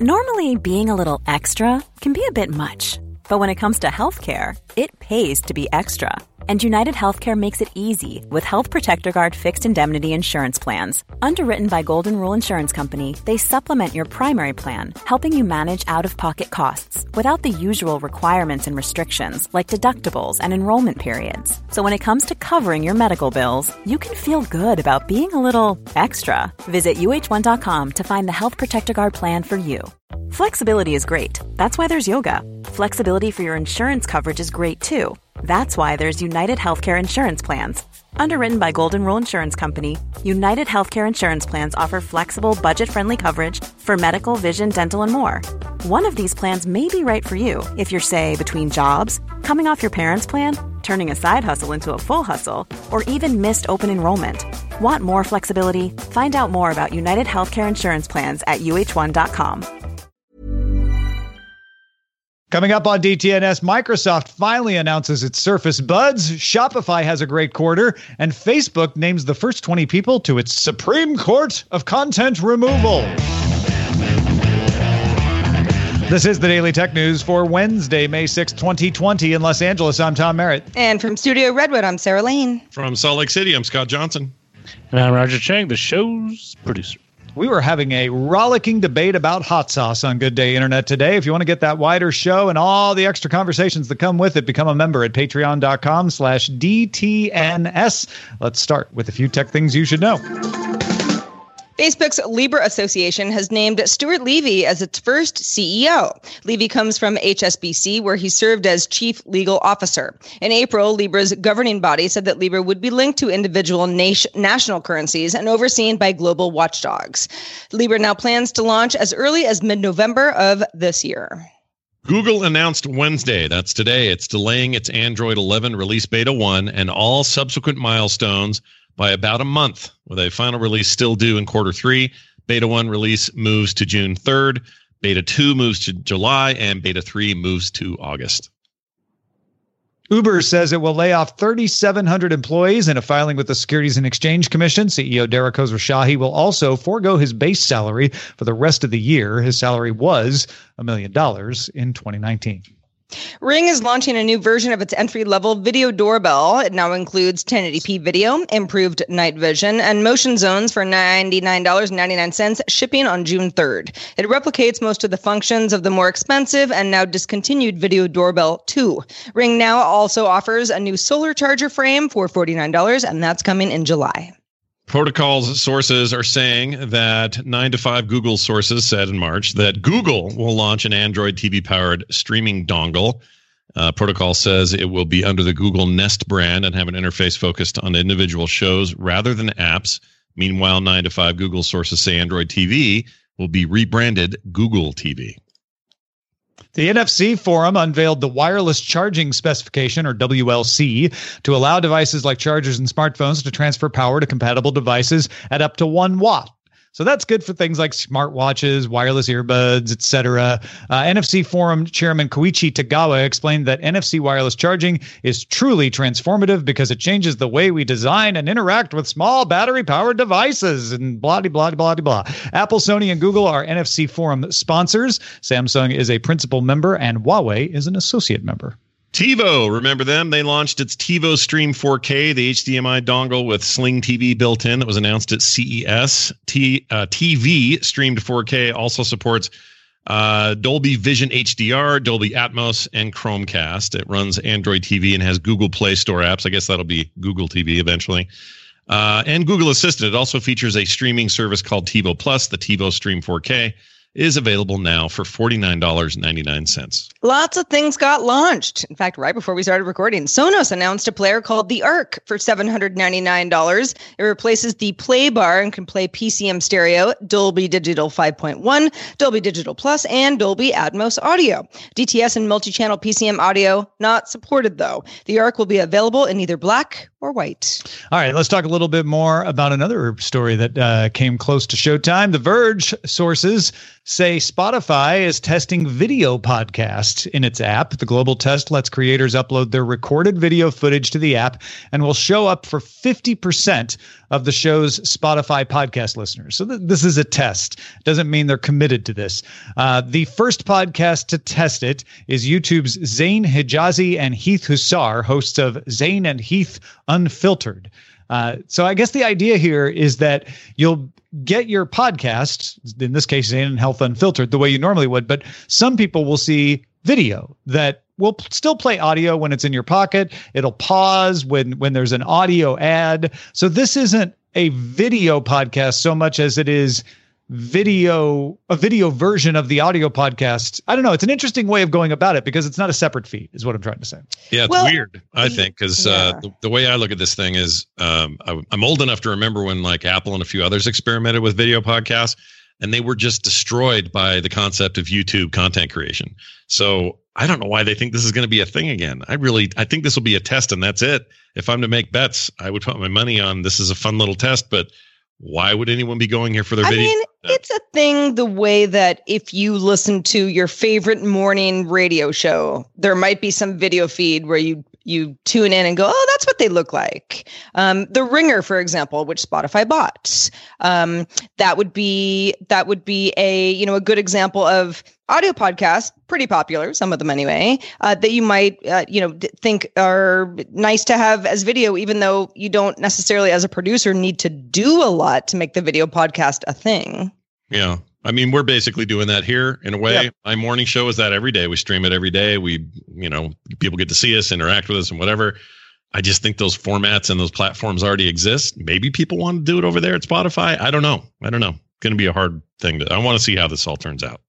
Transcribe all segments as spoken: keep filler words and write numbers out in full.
Normally, being a little extra can be a bit much, but when it comes to healthcare, it pays to be extra. And United Healthcare makes it easy with Health Protector Guard fixed indemnity insurance plans. Underwritten by Golden Rule Insurance Company, they supplement your primary plan, helping you manage out-of-pocket costs without the usual requirements and restrictions like deductibles and enrollment periods. So when it comes to covering your medical bills, you can feel good about being a little extra. Visit U H one dot com to find the Health Protector Guard plan for you. Flexibility is great. That's why there's yoga. Flexibility for your insurance coverage is great too. That's why there's United Healthcare Insurance Plans. Underwritten by Golden Rule Insurance Company, United Healthcare Insurance Plans offer flexible, budget-friendly coverage for medical, vision, dental, and more. One of these plans may be right for you if you're, say, between jobs, coming off your parents' plan, turning a side hustle into a full hustle, or even missed open enrollment. Want more flexibility? Find out more about United Healthcare Insurance Plans at U H one dot com. Coming up on D T N S, Microsoft finally announces its Surface Buds, Shopify has a great quarter, and Facebook names the first twenty people to its Supreme Court of Content Removal. This is the Daily Tech News for Wednesday, May sixth, twenty twenty in Los Angeles. I'm Tom Merritt. And from Studio Redwood, I'm Sarah Lane. From Salt Lake City, I'm Scott Johnson. And I'm Roger Chang, the show's producer. We were having a rollicking debate about hot sauce on Good Day Internet today. If you want to get that wider show and all the extra conversations that come with it, become a member at patreon.com slash DTNS. Let's start with a few tech things you should know. Facebook's Libra Association has named Stuart Levey as its first C E O. Levey comes from H S B C, where he served as chief legal officer. In April, Libra's governing body said that Libra would be linked to individual nation, national currencies and overseen by global watchdogs. Libra now plans to launch as early as mid-November of this year. Google announced Wednesday, that's today, it's delaying its Android eleven release beta one and all subsequent milestones by about a month, with a final release still due in quarter three. Beta one release moves to June third, Beta two moves to July, and Beta three moves to August. Uber says it will lay off three thousand seven hundred employees in a filing with the Securities and Exchange Commission. C E O Derek Khosrowshahi will also forego his base salary for the rest of the year. His salary was a million dollars in twenty nineteen. Ring is launching a new version of its entry-level video doorbell. It now includes ten eighty p video, improved night vision, and motion zones for ninety-nine dollars and ninety-nine cents, shipping on June third. It replicates most of the functions of the more expensive and now discontinued Video Doorbell two. Ring now also offers a new solar charger frame for forty-nine dollars, and that's coming in July. Protocol's sources are saying that nine to five Google sources said in March that Google will launch an Android T V-powered streaming dongle. Uh, Protocol says it will be under the Google Nest brand and have an interface focused on individual shows rather than apps. Meanwhile, nine to five Google sources say Android T V will be rebranded Google T V. The N F C Forum unveiled the Wireless Charging Specification, or W L C, to allow devices like chargers and smartphones to transfer power to compatible devices at up to one watt. So that's good for things like smartwatches, wireless earbuds, et cetera. Uh, N F C Forum Chairman Koichi Tagawa explained that N F C wireless charging is truly transformative because it changes the way we design and interact with small battery-powered devices, and blah, blah, blah, blah, blah. Apple, Sony, and Google are N F C Forum sponsors. Samsung is a principal member, and Huawei is an associate member. TiVo, remember them? They launched its TiVo Stream four K, the H D M I dongle with Sling T V built in that was announced at C E S. T, uh, T V streamed four K also supports uh, Dolby Vision H D R, Dolby Atmos, and Chromecast. It runs Android T V and has Google Play Store apps. I guess that'll be Google T V eventually. Uh, and Google Assistant. It also features a streaming service called TiVo Plus. The TiVo Stream four K is available now for forty-nine dollars and ninety-nine cents. Lots of things got launched. In fact, right before we started recording, Sonos announced a player called the Arc for seven hundred ninety-nine dollars. It replaces the Play Bar and can play P C M stereo, Dolby Digital five point one, Dolby Digital Plus, and Dolby Atmos audio. D T S and multi-channel P C M audio not supported, though. The Arc will be available in either black or white. All right, let's talk a little bit more about another story that uh, came close to Showtime. The Verge sources say Spotify is testing video podcasts in its app. The global test lets creators upload their recorded video footage to the app and will show up for fifty percent of the show's Spotify podcast listeners. So th- this is a test. Doesn't mean they're committed to this. Uh, the first podcast to test it is YouTube's Zain Hijazi and Heath Hussar, hosts of Zain and Heath Unfiltered. Uh, so I guess the idea here is that you'll get your podcast, in this case, Zain and Heath Unfiltered, the way you normally would, but some people will see video that will p- still play audio when it's in your pocket. It'll pause when, when there's an audio ad. So this isn't a video podcast so much as it is video, a video version of the audio podcast. I don't know. It's an interesting way of going about it because it's not a separate feed is what I'm trying to say. Yeah, it's well, weird, I think, because yeah. uh, the, the way I look at this thing is um, I, I'm old enough to remember when like Apple and a few others experimented with video podcasts, and they were just destroyed by the concept of YouTube content creation. So I don't know why they think this is going to be a thing again. I really, I think this will be a test and that's it. If I'm to make bets, I would put my money on this is a fun little test, but why would anyone be going here for their I video? I mean, it's a thing the way that if you listen to your favorite morning radio show, there might be some video feed where you you tune in and go, oh, that's what they look like. Um, the Ringer, for example, which Spotify bought, um, that would be that would be a you know a good example of audio podcast, pretty popular, some of them anyway, uh, that you might uh, you know think are nice to have as video, even though you don't necessarily, as a producer, need to do a lot to make the video podcast a thing. Yeah. I mean, we're basically doing that here in a way. Yep. My morning show is that every day. We stream it every day. We, you know, people get to see us, interact with us and whatever. I just think those formats and those platforms already exist. Maybe people want to do it over there at Spotify. I don't know. I don't know. Going to be a hard thing to, I want to see how this all turns out.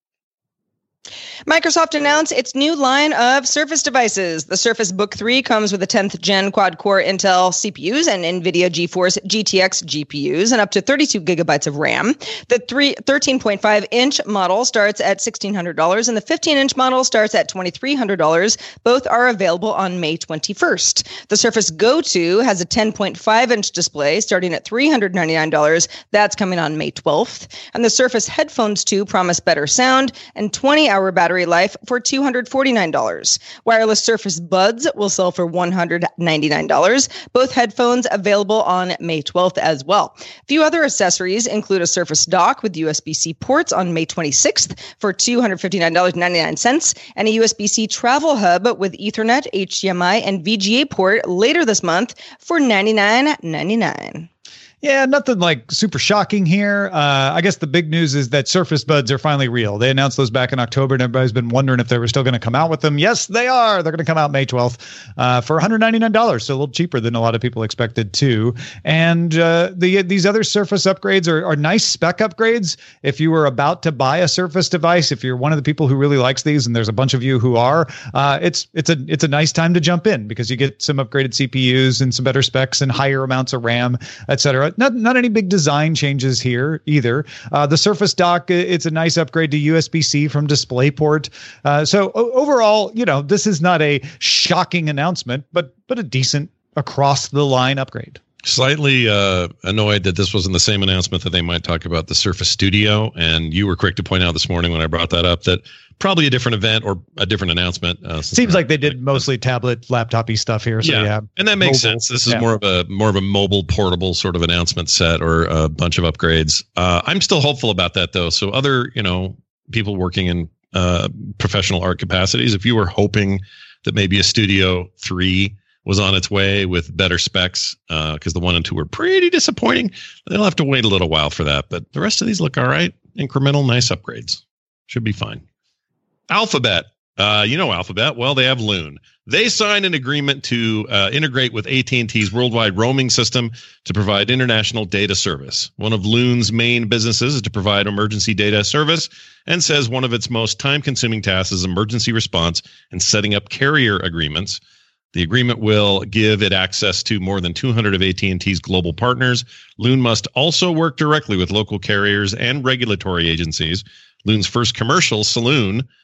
Microsoft announced its new line of Surface devices. The Surface Book three comes with a tenth gen quad-core Intel C P Us and NVIDIA GeForce G T X G P Us and up to thirty-two gigabytes of RAM. The thirteen point five inch model starts at sixteen hundred dollars and the fifteen inch model starts at twenty-three hundred dollars. Both are available on May twenty-first. The Surface Go two has a ten point five inch display starting at three hundred ninety-nine dollars. That's coming on May twelfth. And the Surface Headphones two promise better sound and twenty hour battery life for two hundred forty-nine dollars. Wireless Surface Buds will sell for one hundred ninety-nine dollars. Both headphones available on May twelfth as well. A few other accessories include a Surface Dock with U S B-C ports on May twenty-sixth for two hundred fifty-nine dollars and ninety-nine cents and a U S B-C travel hub with Ethernet, H D M I, and V G A port later this month for ninety-nine ninety-nine. Yeah, nothing like super shocking here. Uh, I guess the big news is that Surface Buds are finally real. They announced those back in October, and everybody's been wondering if they were still going to come out with them. Yes, they are. They're going to come out May twelfth uh, for one hundred ninety-nine dollars, so a little cheaper than a lot of people expected too. And uh, the these other Surface upgrades are, are nice spec upgrades. If you were about to buy a Surface device, if you're one of the people who really likes these, and there's a bunch of you who are, uh, it's it's a it's a nice time to jump in because you get some upgraded C P Us and some better specs and higher amounts of RAM, et cetera. Not not any big design changes here either. Uh, the Surface Dock, it's a nice upgrade to U S B-C from DisplayPort. Uh, so o- overall, you know, this is not a shocking announcement, but but a decent across the line upgrade. Slightly uh, annoyed that this wasn't the same announcement that they might talk about the Surface Studio. And you were quick to point out this morning when I brought that up that probably a different event or a different announcement. Uh, Seems like they did mostly tablet, laptop-y stuff here. So yeah, yeah. And that makes mobile sense. This is yeah. more of a more of a mobile, portable sort of announcement set or a bunch of upgrades. Uh, I'm still hopeful about that, though. So other, you know, people working in uh, professional art capacities, if you were hoping that maybe a Studio three was on its way with better specs, because uh, the one and two were pretty disappointing. They'll have to wait a little while for that, but the rest of these look all right. Incremental, nice upgrades. Should be fine. Alphabet. Uh, you know Alphabet. Well, they have Loon. They signed an agreement to uh, integrate with A T and T's worldwide roaming system to provide international data service. One of Loon's main businesses is to provide emergency data service and says one of its most time-consuming tasks is emergency response and setting up carrier agreements. The agreement will give it access to more than two hundred of A T and T's global partners. Loon must also work directly with local carriers and regulatory agencies. Loon's first commercial, Saloon,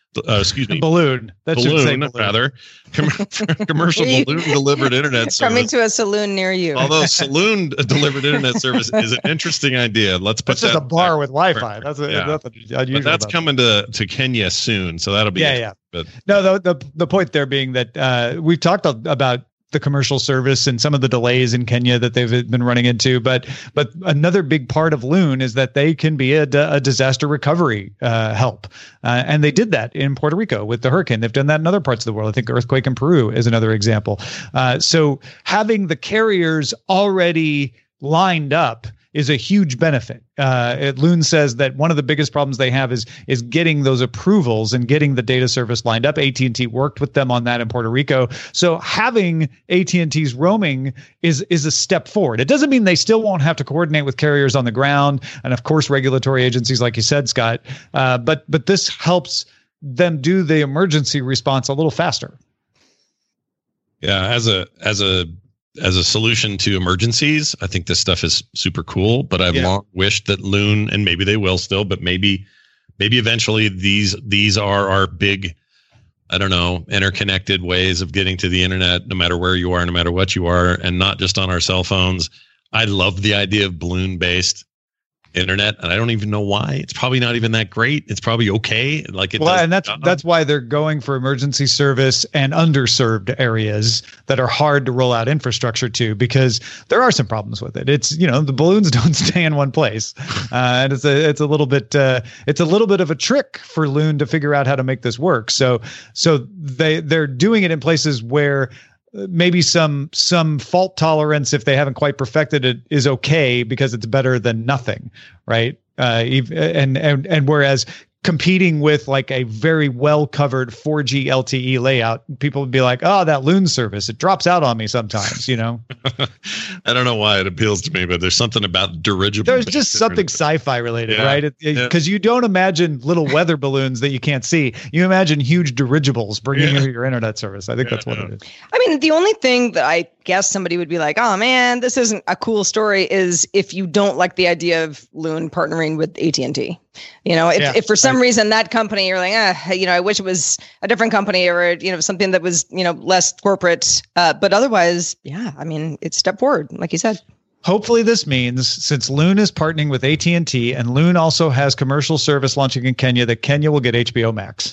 Uh, excuse me, balloon. That balloon, should say balloon. rather. Com- commercial balloon delivered internet service. Coming to a saloon near you. Although saloon delivered internet service is an interesting idea. Let's put that's that just a bar with Wi-Fi. That's a, yeah. nothing unusual. But that's about coming to, to Kenya soon, so that'll be yeah, yeah. But no, the, the the point there being that uh, we've talked about the commercial service and some of the delays in Kenya that they've been running into. But but another big part of Loon is that they can be a, a disaster recovery uh, help. Uh, and they did that in Puerto Rico with the hurricane. They've done that in other parts of the world. I think earthquake in Peru is another example. Uh, so having the carriers already lined up is a huge benefit. Uh, it, Loon says that one of the biggest problems they have is is getting those approvals and getting the data service lined up. A T and T worked with them on that in Puerto Rico. So having A T and T's roaming is is a step forward. It doesn't mean they still won't have to coordinate with carriers on the ground and, of course, regulatory agencies, like you said, Scott. Uh, but but this helps them do the emergency response a little faster. Yeah, as a as a as a solution to emergencies, I think this stuff is super cool, but I've yeah. long wished that Loon, and maybe they will still, but maybe, maybe eventually these, these are our big, I don't know, interconnected ways of getting to the internet, no matter where you are, no matter what you are, and not just on our cell phones. I love the idea of balloon based internet, and I don't even know why. It's probably not even that great. It's probably okay. Like it well, does, and that's that's why they're going for emergency service and underserved areas that are hard to roll out infrastructure to, because there are some problems with it. It's, you know, the balloons don't stay in one place, uh, and it's a it's a little bit uh, it's a little bit of a trick for Loon to figure out how to make this work. So so they they're doing it in places where maybe some some fault tolerance, if they haven't quite perfected it, is okay because it's better than nothing, right? Uh, and and and whereas competing with like a very well covered four G L T E layout, people would be like, "Oh, that Loon service, it drops out on me sometimes," you know. I don't know why it appeals to me, but there's something about dirigible. There's just something sci-fi related, yeah. right? Because yeah. you don't imagine little weather balloons that you can't see. You imagine huge dirigibles bringing yeah. you your internet service. I think yeah, that's what yeah. it is. I mean, the only thing that I guess somebody would be like, "Oh man, this isn't a cool story," is if you don't like the idea of Loon partnering with A T and T. You know, if, yeah, if for some right. reason that company, you're like, ah, you know, I wish it was a different company or, you know, something that was, you know, less corporate. Uh, but otherwise, yeah, I mean, it's step forward, like you said. Hopefully this means, since Loon is partnering with A T and T and Loon also has commercial service launching in Kenya, that Kenya will get H B O Max.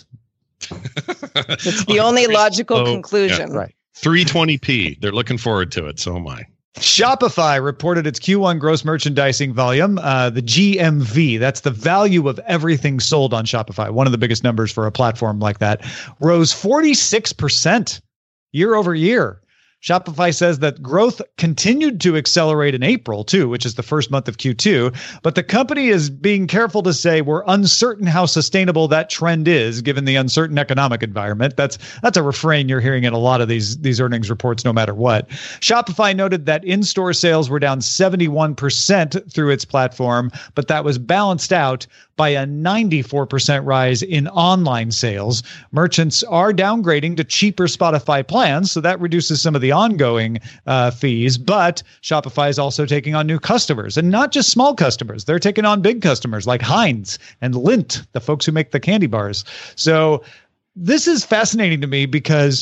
It's the only logical oh, conclusion. Yeah, right. three twenty p. They're looking forward to it. So am I. Shopify reported its Q one gross merchandising volume, uh, the G M V, that's the value of everything sold on Shopify, one of the biggest numbers for a platform like that, rose forty-six percent year over year. Shopify says that growth continued to accelerate in April, too, which is the first month of Q two. But the company is being careful to say we're uncertain how sustainable that trend is, given the uncertain economic environment. That's that's a refrain you're hearing in a lot of these, these earnings reports, no matter what. Shopify noted that in-store sales were down seventy-one percent through its platform, but that was balanced out by a ninety-four percent rise in online sales. Merchants are downgrading to cheaper Spotify plans, so that reduces some of the ongoing uh, fees, but Shopify is also taking on new customers, and not just small customers. They're taking on big customers like Heinz and Lindt, the folks who make the candy bars. So this is fascinating to me because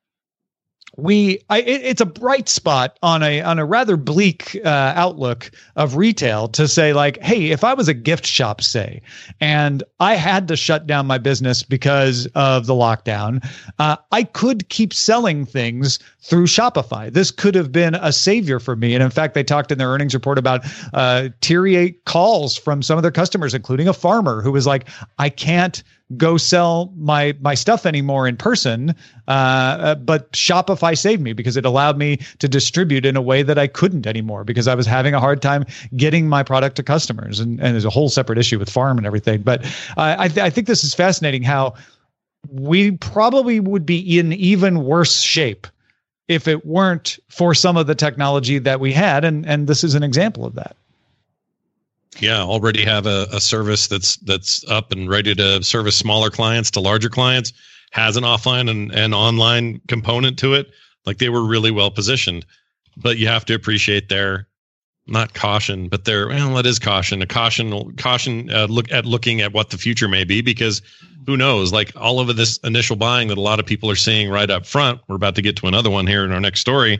we I, it, it's a bright spot on a on a rather bleak uh, outlook of retail to say, like, hey, if I was a gift shop, say, and I had to shut down my business because of the lockdown, uh, I could keep selling things through Shopify. This could have been a savior for me. And in fact, they talked in their earnings report about uh, teary calls from some of their customers, including a farmer who was like, I can't go sell my my stuff anymore in person, uh, but Shopify saved me because it allowed me to distribute in a way that I couldn't anymore because I was having a hard time getting my product to customers. And, and there's a whole separate issue with farm and everything. But uh, I, th- I think this is fascinating how we probably would be in even worse shape if it weren't for some of the technology that we had. And, and this is an example of that. Yeah, already have a, a service that's that's up and ready to service smaller clients to larger clients, has an offline and, and online component to it. Like, they were really well positioned, but you have to appreciate their not caution, but they're, well, it is caution, a caution, caution, uh, look at looking at what the future may be, because who knows, like all of this initial buying that a lot of people are seeing right up front, we're about to get to another one here in our next story,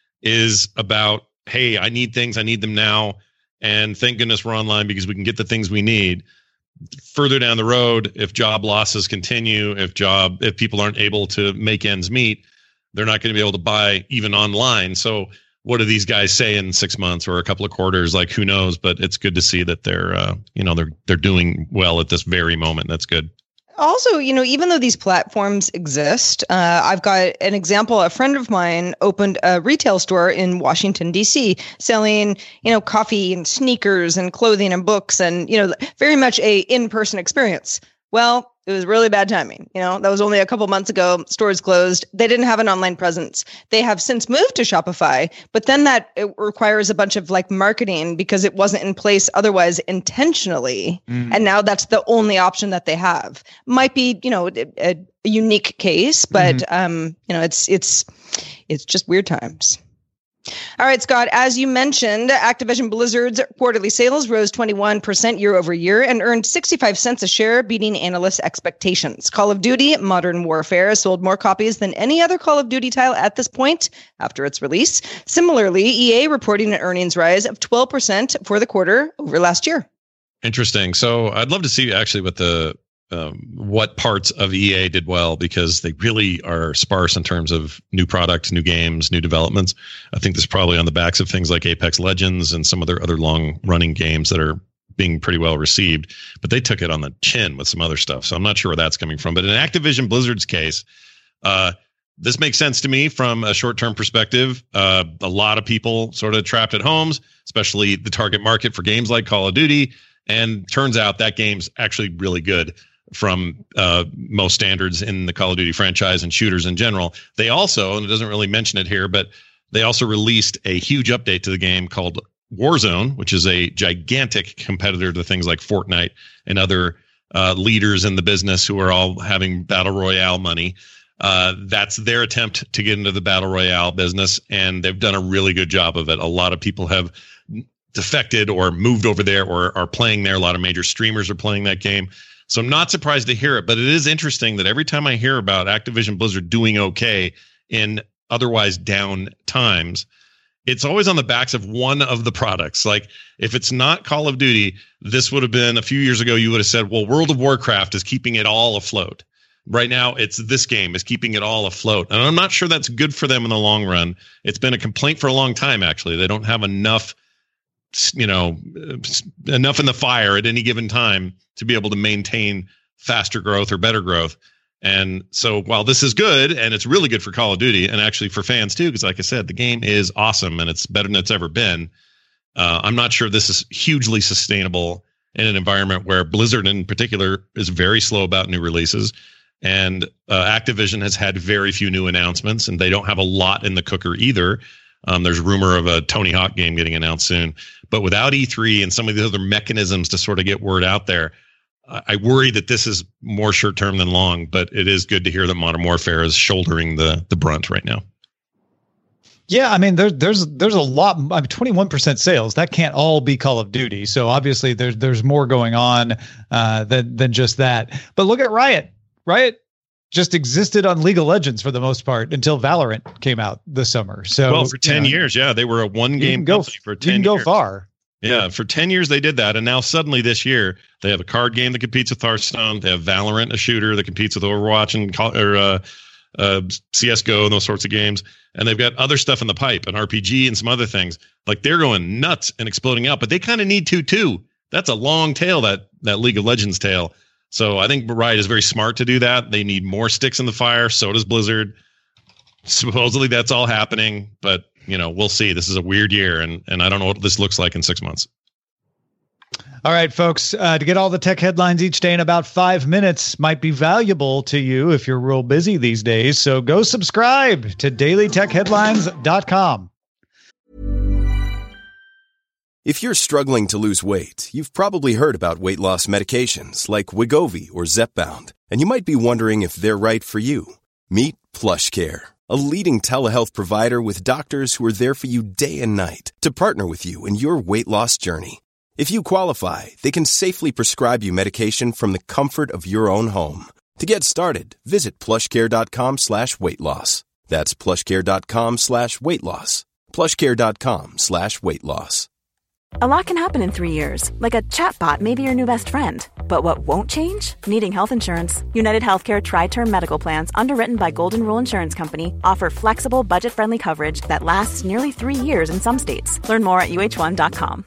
is about, hey, I need things, I need them now. And thank goodness we're online because we can get the things we need. Further down the road, if job losses continue, if job, if people aren't able to make ends meet, they're not going to be able to buy even online. So what do these guys say in six months or a couple of quarters? Like, who knows? But it's good to see that they're, uh, you know, they're they're doing well at this very moment. That's good. Also, you know, even though these platforms exist, uh, I've got an example. A friend of mine opened a retail store in Washington, D C, selling, you know, coffee and sneakers and clothing and books and, you know, very much a in-person experience. Well, it was really bad timing. You know, that was only a couple months ago. Stores closed. They didn't have an online presence. They have since moved to Shopify, but then that it requires a bunch of like marketing because it wasn't in place otherwise intentionally. Mm. And now that's the only option that they have. Might be, you know, a, a unique case, but mm-hmm. um, you know, it's it's it's just weird times. All right, Scott, as you mentioned, Activision Blizzard's quarterly sales rose twenty-one percent year over year and earned sixty-five cents a share, beating analysts' expectations. Call of Duty Modern Warfare sold more copies than any other Call of Duty title at this point after its release. Similarly, E A reporting an earnings rise of twelve percent for the quarter over last year. Interesting. So I'd love to see actually what the Um, what parts of E A did well, because they really are sparse in terms of new products, new games, new developments. I think this is probably on the backs of things like Apex Legends and some of their other long running games that are being pretty well received, but they took it on the chin with some other stuff. So I'm not sure where that's coming from, but in Activision Blizzard's case, uh, this makes sense to me from a short-term perspective. Uh, a lot of people sort of trapped at homes, especially the target market for games like Call of Duty. And turns out that game's actually really good from uh, most standards in the Call of Duty franchise and shooters in general. They also, and it doesn't really mention it here, but they also released a huge update to the game called Warzone, which is a gigantic competitor to things like Fortnite and other uh, leaders in the business who are all having battle royale money. Uh, that's their attempt to get into the battle royale business, and they've done a really good job of it. A lot of people have defected or moved over there or are playing there. A lot of major streamers are playing that game. So I'm not surprised to hear it, but it is interesting that every time I hear about Activision Blizzard doing okay in otherwise down times, it's always on the backs of one of the products. Like if it's not Call of Duty, this would have been a few years ago, you would have said, well, World of Warcraft is keeping it all afloat. Right now, it's this game is keeping it all afloat. And I'm not sure that's good for them in the long run. It's been a complaint for a long time, actually. They don't have enough, you know, enough in the fire at any given time to be able to maintain faster growth or better growth. And so while this is good, and it's really good for Call of Duty and actually for fans too, because like I said, the game is awesome and it's better than it's ever been. Uh, I'm not sure this is hugely sustainable in an environment where Blizzard in particular is very slow about new releases. And uh, Activision has had very few new announcements, and they don't have a lot in the cooker either. Um, there's rumor of a Tony Hawk game getting announced soon. But without E three and some of the other mechanisms to sort of get word out there, I worry that this is more short term than long, but it is good to hear that Modern Warfare is shouldering the the brunt right now. Yeah, I mean, there's there's there's a lot. I mean, twenty-one percent sales. That can't all be Call of Duty. So obviously, there's there's more going on uh, than than just that. But look at Riot. Riot just existed on League of Legends for the most part until Valorant came out this summer. So well, for ten you know, years, yeah, they were a one game go company for ten you can years. Go far. Yeah, for ten years they did that, and now suddenly this year they have a card game that competes with Hearthstone. They have Valorant, a shooter that competes with Overwatch and or uh, uh, C S G O and those sorts of games, and they've got other stuff in the pipe, an R P G and some other things. Like they're going nuts and exploding out, but they kind of need to too. That's a long tail, that that League of Legends tail. So I think Riot is very smart to do that. They need more sticks in the fire. So does Blizzard. Supposedly that's all happening, but you know, we'll see. This is a weird year, and and I don't know what this looks like in six months. All right, folks, uh, to get all the tech headlines each day in about five minutes might be valuable to you if you're real busy these days. So go subscribe to daily tech headlines dot com. If you're struggling to lose weight, you've probably heard about weight loss medications like Wegovy or Zepbound, and you might be wondering if they're right for you. Meet PlushCare, a leading telehealth provider with doctors who are there for you day and night to partner with you in your weight loss journey. If you qualify, they can safely prescribe you medication from the comfort of your own home. To get started, visit plushcare.com slash weight loss. That's plushcare.com slash weight loss. plushcare.com slash weight loss. A lot can happen in three years, like a chatbot may be your new best friend. But what won't change? Needing health insurance. United Healthcare Tri-Term Medical Plans, underwritten by Golden Rule Insurance Company, offer flexible, budget-friendly coverage that lasts nearly three years in some states. Learn more at U H one dot com.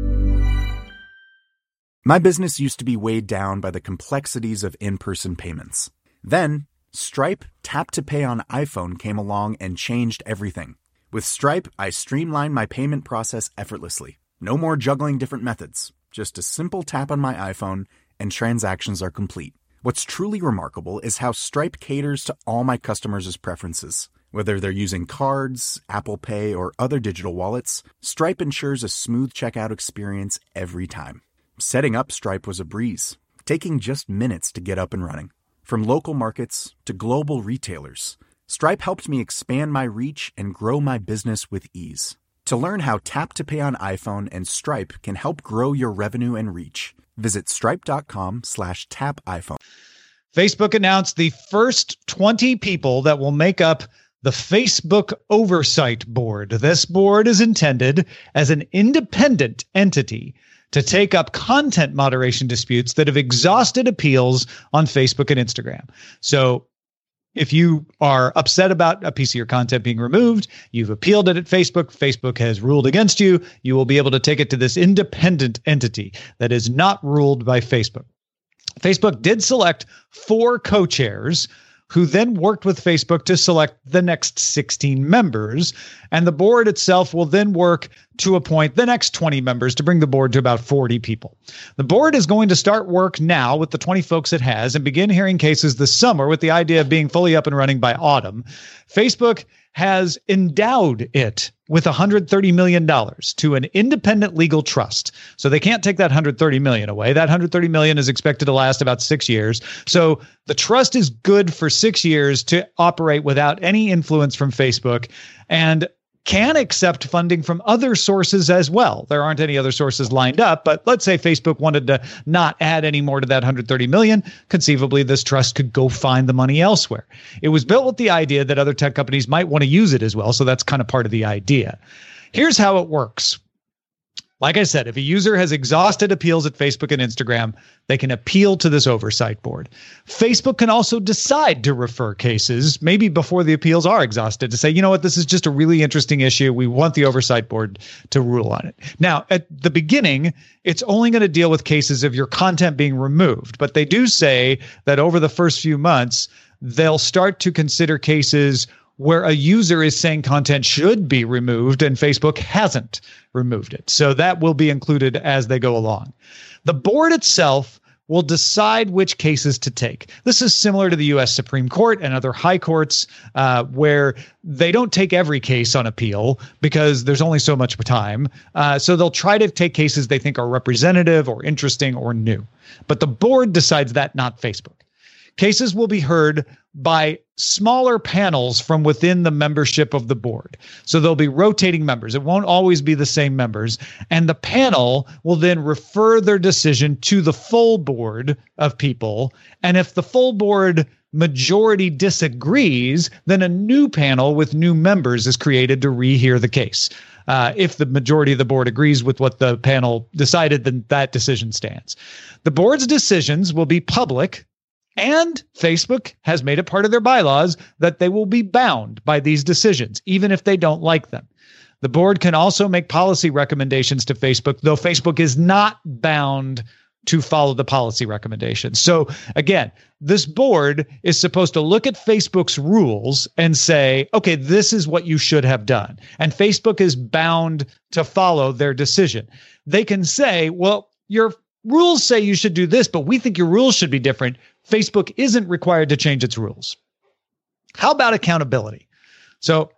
My business used to be weighed down by the complexities of in-person payments. Then, Stripe Tap to Pay on iPhone came along and changed everything. With Stripe, I streamlined my payment process effortlessly. No more juggling different methods. Just a simple tap on my iPhone and transactions are complete. What's truly remarkable is how Stripe caters to all my customers' preferences. Whether they're using cards, Apple Pay, or other digital wallets, Stripe ensures a smooth checkout experience every time. Setting up Stripe was a breeze, taking just minutes to get up and running. From local markets to global retailers, Stripe helped me expand my reach and grow my business with ease. To learn how Tap to Pay on iPhone and Stripe can help grow your revenue and reach, visit stripe.com slash tap iPhone. Facebook announced the first twenty people that will make up the Facebook Oversight Board. This board is intended as an independent entity to take up content moderation disputes that have exhausted appeals on Facebook and Instagram. So if you are upset about a piece of your content being removed, you've appealed it at Facebook, Facebook has ruled against you, you will be able to take it to this independent entity that is not ruled by Facebook. Facebook did select four co-chairs who then worked with Facebook to select the next sixteen members. And the board itself will then work to appoint the next twenty members to bring the board to about forty people. The board is going to start work now with the twenty folks it has and begin hearing cases this summer with the idea of being fully up and running by autumn. Facebook has endowed it with one hundred thirty million dollars to an independent legal trust. So they can't take that one hundred thirty million dollars away. That one hundred thirty million dollars is expected to last about six years. So the trust is good for six years to operate without any influence from Facebook and can accept funding from other sources as well. There aren't any other sources lined up, but let's say Facebook wanted to not add any more to that one hundred thirty million dollars. Conceivably, this trust could go find the money elsewhere. It was built with the idea that other tech companies might want to use it as well, so that's kind of part of the idea. Here's how it works. Like I said, if a user has exhausted appeals at Facebook and Instagram, they can appeal to this oversight board. Facebook can also decide to refer cases, maybe before the appeals are exhausted, to say, you know what, this is just a really interesting issue. We want the oversight board to rule on it. Now, at the beginning, it's only going to deal with cases of your content being removed. But they do say that over the first few months, they'll start to consider cases where a user is saying content should be removed and Facebook hasn't removed it. So that will be included as they go along. The board itself will decide which cases to take. This is similar to the U S Supreme Court and other high courts uh, where they don't take every case on appeal because there's only so much time. Uh, so they'll try to take cases they think are representative or interesting or new. But the board decides that, not Facebook. Cases will be heard by smaller panels from within the membership of the board. So there'll be rotating members. It won't always be the same members. And the panel will then refer their decision to the full board of people. And if the full board majority disagrees, then a new panel with new members is created to rehear the case. Uh, if the majority of the board agrees with what the panel decided, then that decision stands. The board's decisions will be public. And Facebook has made it part of their bylaws that they will be bound by these decisions, even if they don't like them. The board can also make policy recommendations to Facebook, though Facebook is not bound to follow the policy recommendations. So again, this board is supposed to look at Facebook's rules and say, okay, this is what you should have done. And Facebook is bound to follow their decision. They can say, well, your rules say you should do this, but we think your rules should be different. Facebook isn't required to change its rules. How about accountability? So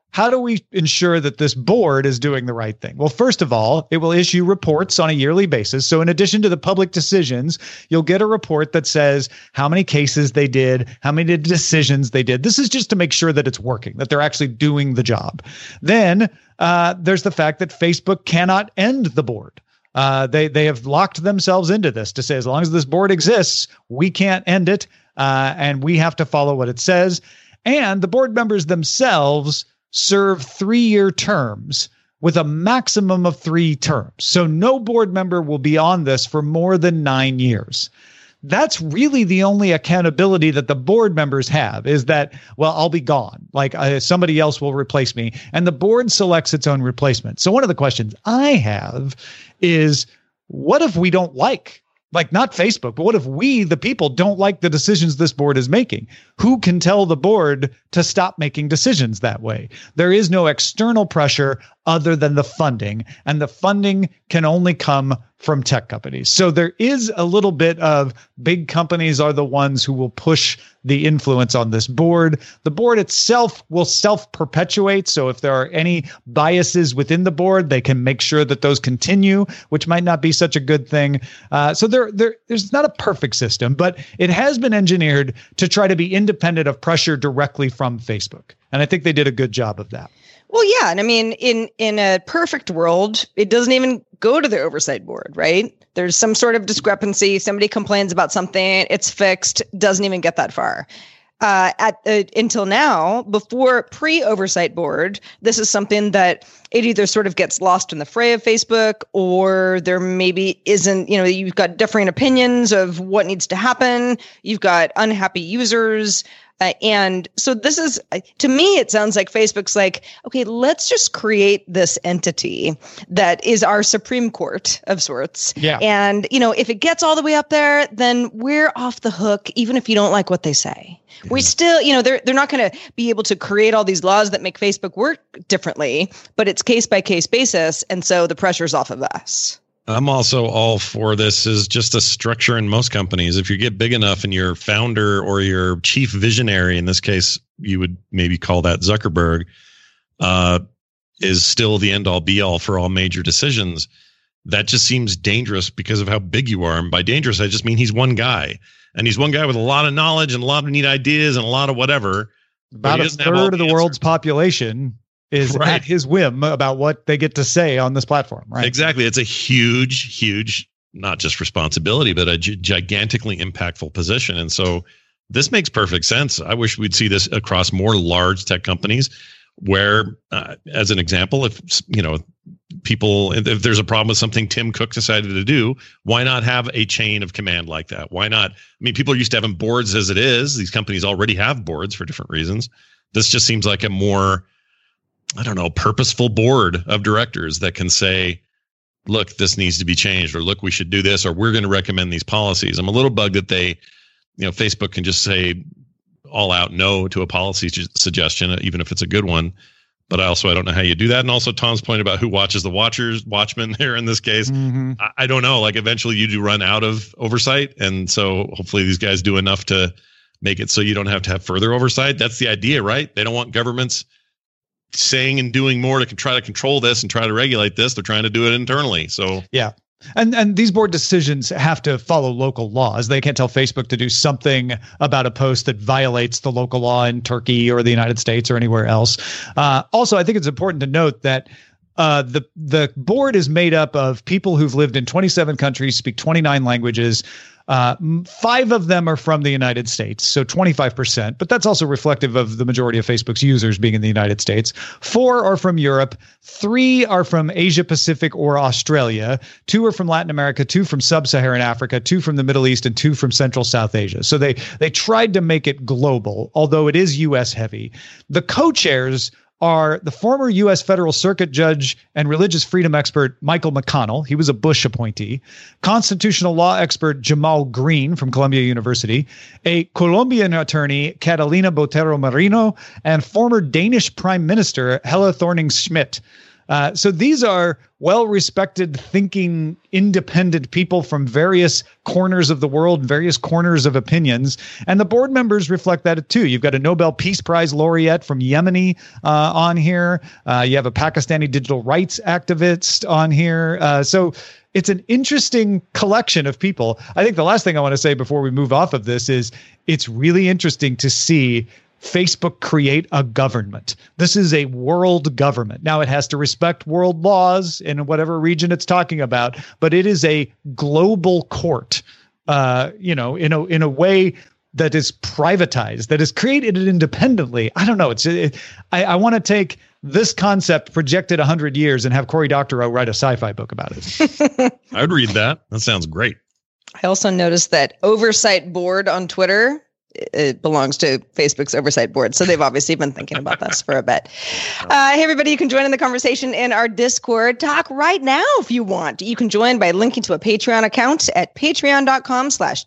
how do we ensure that this board is doing the right thing? Well, first of all, it will issue reports on a yearly basis. So in addition to the public decisions, you'll get a report that says how many cases they did, how many decisions they did. This is just to make sure that it's working, that they're actually doing the job. Then uh, there's the fact that Facebook cannot end the board. Uh, they they have locked themselves into this to say, as long as this board exists, we can't end it, uh, and we have to follow what it says. And the board members themselves serve three-year terms with a maximum of three terms. So no board member will be on this for more than nine years. That's really the only accountability that the board members have, is that, well, I'll be gone. Like uh, somebody else will replace me. And the board selects its own replacement. So one of the questions I have is, what if we don't like, like not Facebook, but what if we, the people, don't like the decisions this board is making? Who can tell the board to stop making decisions that way? There is no external pressure other than the funding, and the funding can only come from tech companies. So there is a little bit of big companies are the ones who will push the influence on this board. The board itself will self-perpetuate. So if there are any biases within the board, they can make sure that those continue, which might not be such a good thing. Uh, so there, there, there's not a perfect system, but it has been engineered to try to be independent of pressure directly from Facebook. And I think they did a good job of that. Well, yeah. And I mean, in, in a perfect world, it doesn't even go to the oversight board, right? There's some sort of discrepancy. Somebody complains about something. It's fixed. Doesn't even get that far. Uh, at uh, until now, before pre-oversight board, this is something that it either sort of gets lost in the fray of Facebook, or there maybe isn't, you know, you've got differing opinions of what needs to happen. You've got unhappy users. Uh, and so this is, uh, to me, it sounds like Facebook's like, okay, let's just create this entity that is our Supreme Court of sorts. Yeah. And, you know, if it gets all the way up there, then we're off the hook, even if you don't like what they say. Mm-hmm. We still, you know, they're, they're not going to be able to create all these laws that make Facebook work differently, but it's case by case basis. And so the pressure's off of us. I'm also all for this is just a structure in most companies. If you get big enough and your founder or your chief visionary, in this case, you would maybe call that Zuckerberg, uh, is still the end all be all for all major decisions. That just seems dangerous because of how big you are. And by dangerous, I just mean he's one guy, and he's one guy with a lot of knowledge and a lot of neat ideas and a lot of whatever. About a third of the world's population is right at his whim about what they get to say on this platform, right? Exactly. It's a huge, huge, not just responsibility, but a g- gigantically impactful position. And so this makes perfect sense. I wish we'd see this across more large tech companies where, uh, as an example, if, you know, people, if there's a problem with something Tim Cook decided to do, why not have a chain of command like that? Why not? I mean, people are used to having boards as it is. These companies already have boards for different reasons. This just seems like a more, I don't know, purposeful board of directors that can say, look, this needs to be changed, or look, we should do this, or we're going to recommend these policies. I'm a little bugged that they, you know, Facebook can just say all out no to a policy suggestion, even if it's a good one. But I also, I don't know how you do that. And also Tom's point about who watches the watchers, Watchmen here in this case. Mm-hmm. I, I don't know, like eventually you do run out of oversight. And so hopefully these guys do enough to make it so you don't have to have further oversight. That's the idea, right? They don't want governments saying and doing more to try to control this and try to regulate this. They're trying to do it internally. So yeah. And and these board decisions have to follow local laws. They can't tell Facebook to do something about a post that violates the local law in Turkey or the United States or anywhere else. Uh, also, I think it's important to note that uh, the the board is made up of people who've lived in twenty-seven countries, speak twenty-nine languages. Uh, five of them are from the United States, so twenty-five percent, but that's also reflective of the majority of Facebook's users being in the United States. Four are from Europe. Three are from Asia Pacific or Australia. Two are from Latin America, two from sub-Saharan Africa, two from the Middle East, and two from Central South Asia. So they, they tried to make it global, although it is U S heavy. The co-chairs are the former U S Federal Circuit judge and religious freedom expert Michael McConnell. He was a Bush appointee. Constitutional law expert Jamal Green from Columbia University. A Colombian attorney, Catalina Botero Marino. And former Danish Prime Minister Helle Thorning-Schmidt. Uh, so these are well-respected, thinking, independent people from various corners of the world, various corners of opinions. And the board members reflect that too. You've got a Nobel Peace Prize laureate from Yemeni uh, on here. Uh, you have a Pakistani digital rights activist on here. Uh, so it's an interesting collection of people. I think the last thing I want to say before we move off of this is it's really interesting to see Facebook create a government. This is a world government. Now, it has to respect world laws in whatever region it's talking about, but it is a global court, uh, you know, in a in a way that is privatized, that is created independently. I don't know. It's it, I, I want to take this concept projected one hundred years and have Cory Doctorow write a sci-fi book about it. I would read that. That sounds great. I also noticed that Oversight Board on Twitter, it belongs to Facebook's Oversight Board. So they've obviously been thinking about this for a bit. Uh, hey, everybody, you can join in the conversation in our Discord. Talk right now if you want. You can join by linking to a Patreon account at patreon.com slash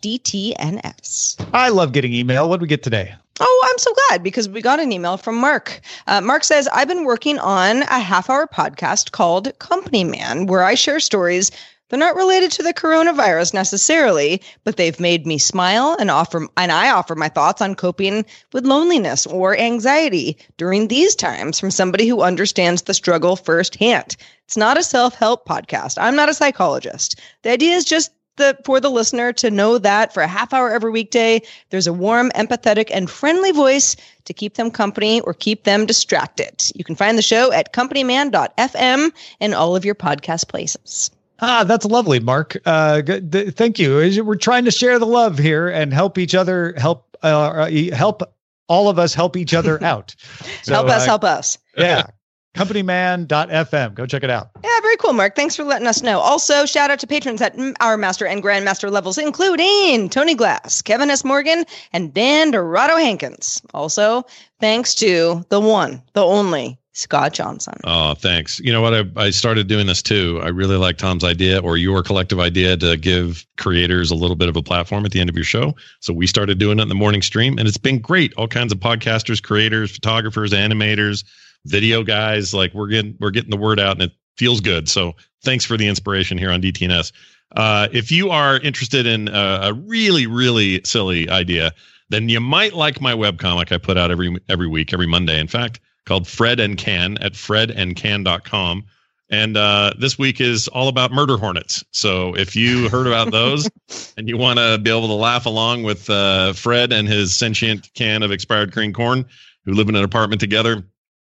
DTNS. I love getting email. What did we get today? Oh, I'm so glad because we got an email from Mark. Uh, Mark says, I've been working on a half hour podcast called Company Man, where I share stories. They're not related to the coronavirus necessarily, but they've made me smile and offer, and I offer my thoughts on coping with loneliness or anxiety during these times from somebody who understands the struggle firsthand. It's not a self-help podcast. I'm not a psychologist. The idea is just the, for the listener to know that for a half hour every weekday, there's a warm, empathetic, and friendly voice to keep them company or keep them distracted. You can find the show at company man dot f m and all of your podcast places. Ah, that's lovely, Mark. Uh, th- thank you. We're trying to share the love here and help each other, help uh, help all of us help each other out. So, help us, uh, help us. Yeah. company man dot f m. Go check it out. Yeah, very cool, Mark. Thanks for letting us know. Also, shout out to patrons at our Master and Grandmaster levels, including Tony Glass, Kevin S. Morgan, and Dan Dorado Hankins. Also, thanks to the one, the only, Scott Johnson. Oh, thanks. You know what? I, I started doing this too. I really like Tom's idea or your collective idea to give creators a little bit of a platform at the end of your show. So we started doing it in the morning stream, and it's been great. All kinds of podcasters, creators, photographers, animators, video guys. Like we're getting we're getting the word out, and it feels good. So thanks for the inspiration here on D T N S. Uh, if you are interested in a, a really, really silly idea, then you might like my webcomic I put out every every week, every Monday, in fact, called Fred and Can at fred and can dot com. And uh, this week is all about murder hornets. So if you heard about those and you want to be able to laugh along with uh, Fred and his sentient can of expired green corn who live in an apartment together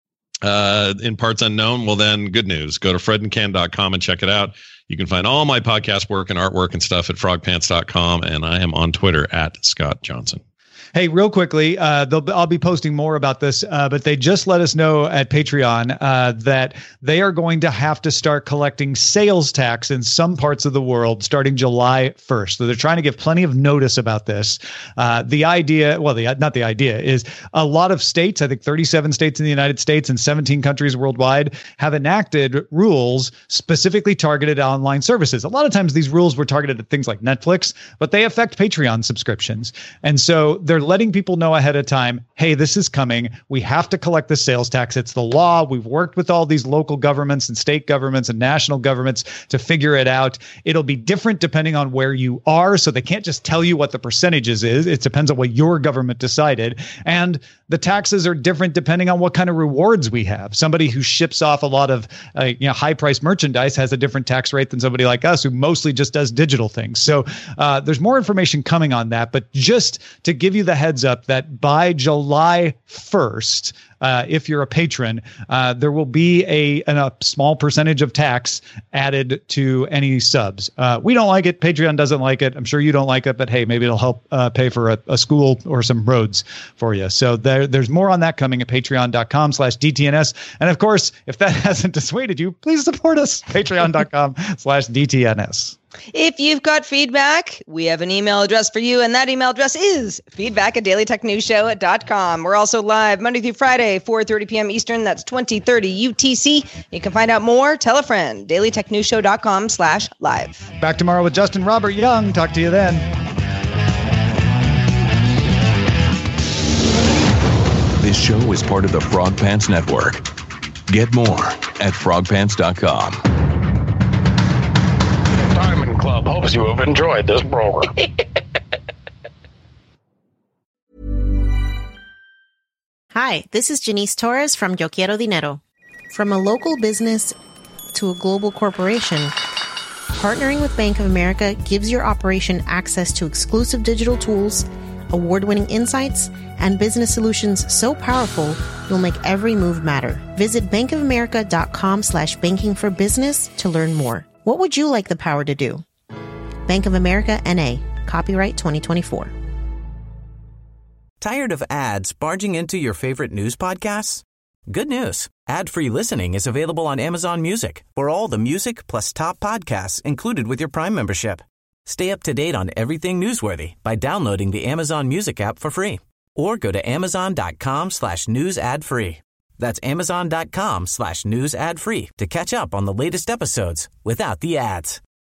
uh, in parts unknown, well, then good news. Go to fred and can dot com and check it out. You can find all my podcast work and artwork and stuff at frog pants dot com. And I am on Twitter at Scott Johnson. Hey, real quickly, uh, they'll, I'll be posting more about this, uh, but they just let us know at Patreon uh, that they are going to have to start collecting sales tax in some parts of the world starting July first. So they're trying to give plenty of notice about this. Uh, the idea, well, the not the idea, is a lot of states, I think thirty-seven states in the United States and seventeen countries worldwide, have enacted rules specifically targeted at online services. A lot of times these rules were targeted at things like Netflix, but they affect Patreon subscriptions. And so they're letting people know ahead of time, hey, this is coming. We have to collect the sales tax. It's the law. We've worked with all these local governments and state governments and national governments to figure it out. It'll be different depending on where you are. So they can't just tell you what the percentages is. It depends on what your government decided. And the taxes are different depending on what kind of rewards we have. Somebody who ships off a lot of uh, you know, high-priced merchandise has a different tax rate than somebody like us who mostly just does digital things. So uh, there's more information coming on that. But just to give you the heads up that by July first, uh, if you're a patron, uh, there will be a, an, a small percentage of tax added to any subs. Uh, we don't like it. Patreon doesn't like it. I'm sure you don't like it, but hey, maybe it'll help uh, pay for a, a school or some roads for you. So there, there's more on that coming at patreon.com slash DTNS. And of course, if that hasn't dissuaded you, please support us. Patreon.com slash DTNS. If you've got feedback, we have an email address for you, and that email address is feedback at daily tech news show dot com. We're also live Monday through Friday, four thirty p.m. Eastern. That's twenty thirty U T C. You can find out more. Tell a friend. daily tech news show dot com slash live. Back tomorrow with Justin Robert Young. Talk to you then. This show is part of the Frog Pants Network. Get more at frog pants dot com. Diamond Club hopes you have enjoyed this program. Hi, this is Janice Torres from Yo Quiero Dinero. From a local business to a global corporation, partnering with Bank of America gives your operation access to exclusive digital tools, award-winning insights, and business solutions so powerful you'll make every move matter. Visit bankofamerica.com slash banking for business to learn more. What would you like the power to do? Bank of America, N A. Copyright twenty twenty-four. Tired of ads barging into your favorite news podcasts? Good news. Ad-free listening is available on Amazon Music for all the music plus top podcasts included with your Prime membership. Stay up to date on everything newsworthy by downloading the Amazon Music app for free or go to amazon.com slash news ad free. That's amazon.com slash news ad free to catch up on the latest episodes without the ads.